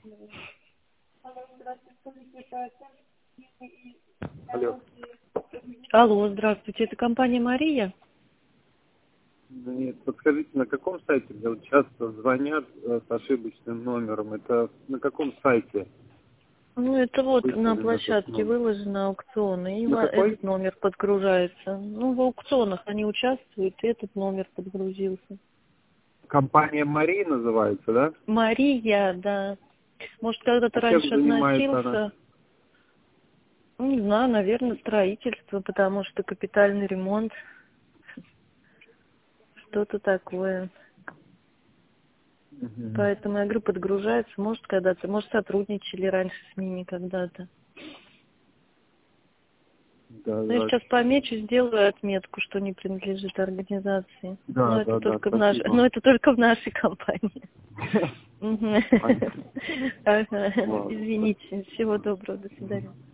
Алло. Алло, здравствуйте, это компания «Мария»? Нет, подскажите, на каком сайте, где вот часто звонят с ошибочным номером? Это на каком сайте? Ну, это вот на Выставлен этот площадке номер? выложено аукционы, и На какой? этот номер подгружается. Ну, в аукционах они участвуют, и этот номер подгрузился. Компания Мария называется, да? «Мария», да. Может, когда-то А чем раньше занимается она? относился, ну, не знаю, наверное, строительство, потому что капитальный ремонт, что-то такое. Мгм. Поэтому, я говорю, подгружается, может, когда-то, может, сотрудничали раньше с ними когда-то. Да, Ну, я да. сейчас помечу, сделаю отметку, что не принадлежит организации. Да, Но это да, да, только в нашей, спасибо. но это только в нашей компании. Мгм. Понятно. Ага. Ладно. Извините. Всего доброго. До свидания.